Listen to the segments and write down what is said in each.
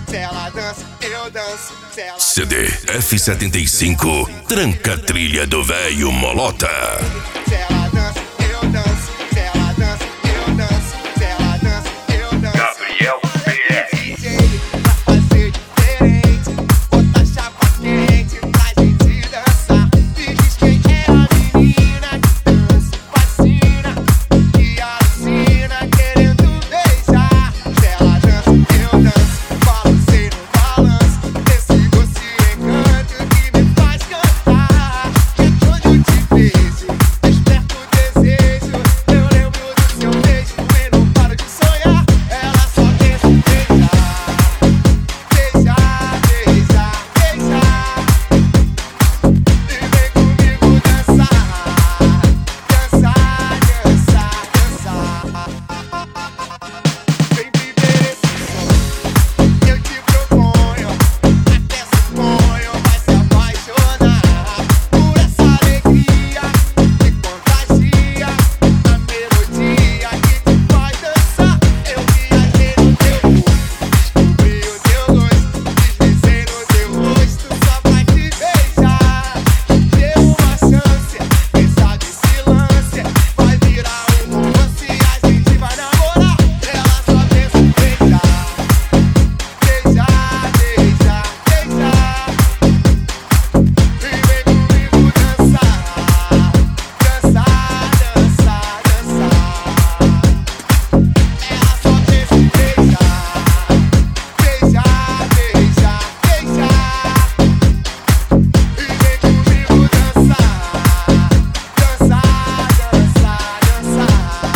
Se ela dança, eu danço. Se ela CD F75, tranca a trilha do velho Molota. Se ela dança, eu danço. Se ela dança, eu danço. Se ela dança, eu danço. Gabriel PR. DJ pra fazer diferente, bota chapa quente pra gente dançar. Me diz quem é a menina que dança e fascina, que alucina querendo beijar. Se ela dança, eu danço. Balancei no balanço desse doce encanto que me faz cantar. E quando eu te vejo, desperto o desejo. Eu lembro do seu beijo e não paro de sonhar. Ela só pensa em beijar, beijar, beijar, beijar. E vem comigo dançar, dançar, dançar, dançar. Vem viver esse sonho que eu te proponho. Até suponho vai se apaixonar por essa alegria que contagia, a melodia que te faz dançar. Eu viajei no teu corpo, descobri o teu gosto, deslizei no teu rosto só pra te beijar. Dê uma chance, quem sabe se lance, vai virar um romance e a gente vai namorar. Ela só pensa em beijar, beijar, beijar, beijar. E vem comigo dançar, dançar, dançar, dançar. Ela só pensa em beijar, beijar, beijar, beijar. E vem comigo dançar, dançar, dançar, dançar.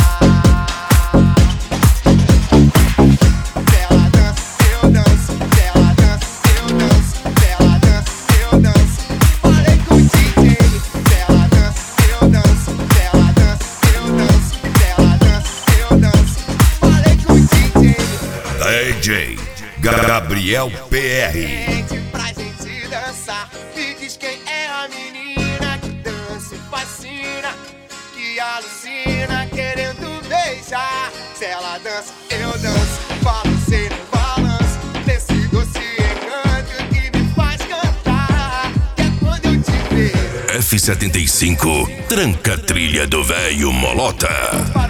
Se ela dança, eu danço. Se ela dança, eu danço. Se ela dança, eu danço. Falei com o DJ. Se ela dança, eu danço. Se ela dança, eu danço. Se ela dança, eu danço. Falei com o DJ. DJ Gabriel PR. Gente, pra gente dançar. Me diz quem é a menina que dança e fascina, que alucina querendo beijar. Se ela dança, eu danço. Balancei no balanço desse doce encanto que me faz cantar. Que é quando eu te vejo, F75, tranca a trilha do velho Molota.